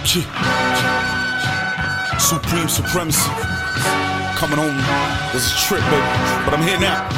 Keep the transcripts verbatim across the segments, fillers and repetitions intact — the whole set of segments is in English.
Supreme Supremacy. Coming home was a trip, baby, but I'm here now.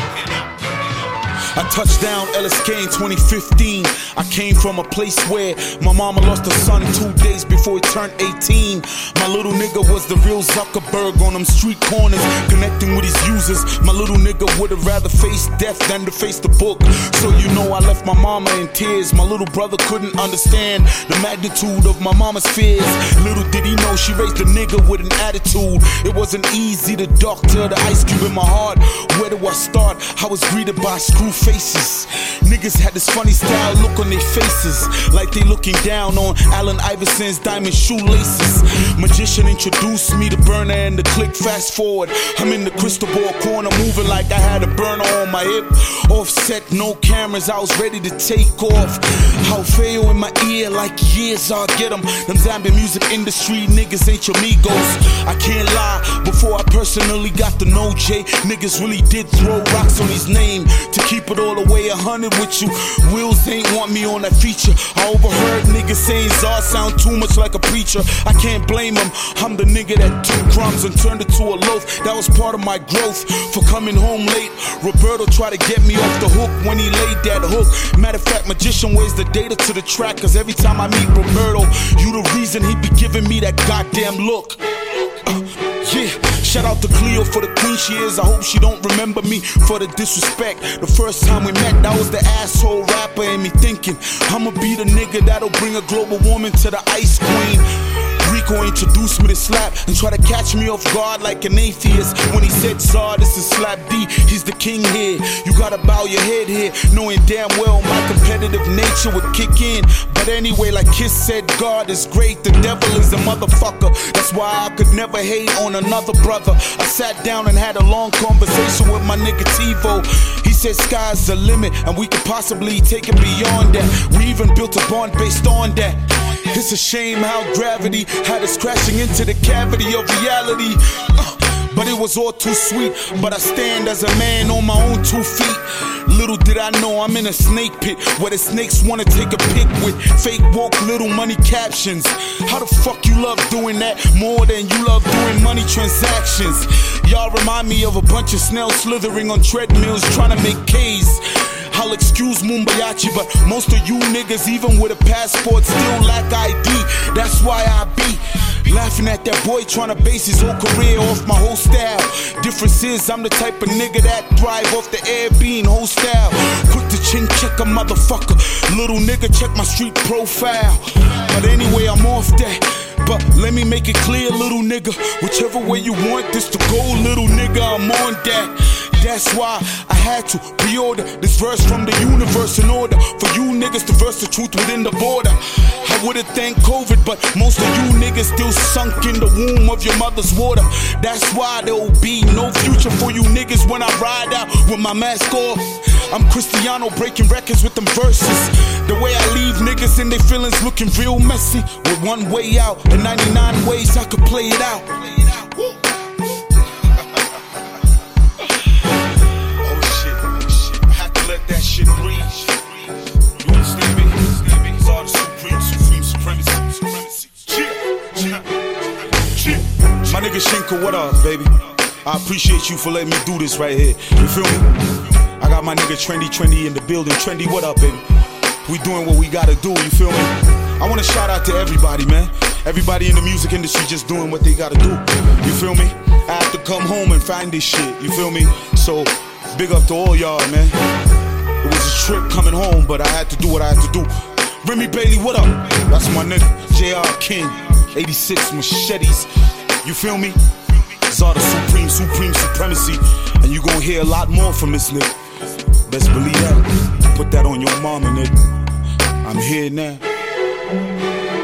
I touched down L S K in twenty fifteen. I came from a place where my mama lost her son two days before he turned eighteen. My little nigga was the real Zuckerberg on them street corners, connecting with his users. My little nigga would've rather face death than to face the book. So you know I left my mama in tears. My little brother couldn't understand the magnitude of my mama's fears. Little did he know she raised a nigga with an attitude. It wasn't easy to doctor the ice cube in my heart. Where do I start? I was greeted by screw faces. Niggas had this funny style look on their faces, like they looking down on Allen Iverson's diamond shoelaces. Magician introduced me to Burner and the click. Fast forward, I'm in the crystal ball corner, moving like I had a burner on my hip. Offset, no cameras, I was ready to take off. How fail in my ear, like years I'll get them. Them Zambian music industry niggas ain't your amigos. I can't lie, before I personally got to know Jay, niggas really did throw rocks on his name. To keep it all the way a hundred with you, Wills ain't want me on that feature. I overheard niggas saying Zar sound too much like a preacher. I can't blame him, I'm the nigga that took crumbs and turned it to a loaf. That was part of my growth, for coming home late. Roberto tried to get me off the hook when he laid that hook. Matter of fact, Magician weighs the data to the track, cause every time I meet Roberto, you the reason he be giving me that goddamn look. uh, Yeah, shout out to Cleo for the queen she is. I hope she don't remember me for the disrespect. The first time we met, that was the asshole rapper in me thinking I'ma be the nigga that'll bring a global woman to the ice queen. Rico introduced me to Slap and tried to catch me off guard like an atheist when he said, Zar, this is Slap D, he's the king here. You gotta bow your head here, knowing damn well my competitive nature would kick in. But anyway, like Kiss said, God is great, the devil is a motherfucker. That's why I could never hate on another brother. I sat down and had a long conversation with my nigga TiVo. He said sky's the limit and we could possibly take it beyond that. We even built a bond based on that. It's a shame how gravity had us crashing into the cavity of reality. uh, But it was all too sweet. But I stand as a man on my own two feet. Little did I know I'm in a snake pit where the snakes wanna take a pic with fake woke little money captions. How the fuck you love doing that more than you love doing money transactions? Y'all remind me of a bunch of snails slithering on treadmills trying to make K's. I'll excuse Mumbayachi, but most of you niggas, even with a passport, still lack I D. That's why I be laughing at that boy trying to base his whole career off my whole style. Difference is I'm the type of nigga that thrive off the air being whole style. Quick to chin check a motherfucker. Little nigga check my street profile. But anyway, I'm off that. But let me make it clear, little nigga, whichever way you want this to go, little nigga, I'm on that. That's why I had to pre-order this verse from the universe in order for you niggas to verse the truth within the border. I would've thanked COVID, but most of you niggas still sunk in the womb of your mother's water. That's why there'll be no future for you niggas when I ride out with my mask off. I'm Cristiano breaking records with them verses. The way I leave niggas in their feelings looking real messy. With one way out and ninety-nine ways I could play it out. That shit breathe. You understand me? It's all the supreme, supreme supremacy. Supremacy. Cheer. Cheer. My nigga Shinko, what up, baby? I appreciate you for letting me do this right here. You feel me? I got my nigga Trendy, Trendy in the building. Trendy, what up, baby? We doing what we gotta do, you feel me? I wanna shout out to everybody, man. Everybody in the music industry just doing what they gotta do. You feel me? I have to come home and find this shit, you feel me? So, big up to all y'all, man. It was a trip coming home, but I had to do what I had to do. Remy Bailey, what up? That's my nigga. J R King, eighty-six machetes. You feel me? Zar the Supreme, Supreme Supremacy. And you gon' hear a lot more from this nigga. Best believe that. Put that on your mama, nigga. I'm here now.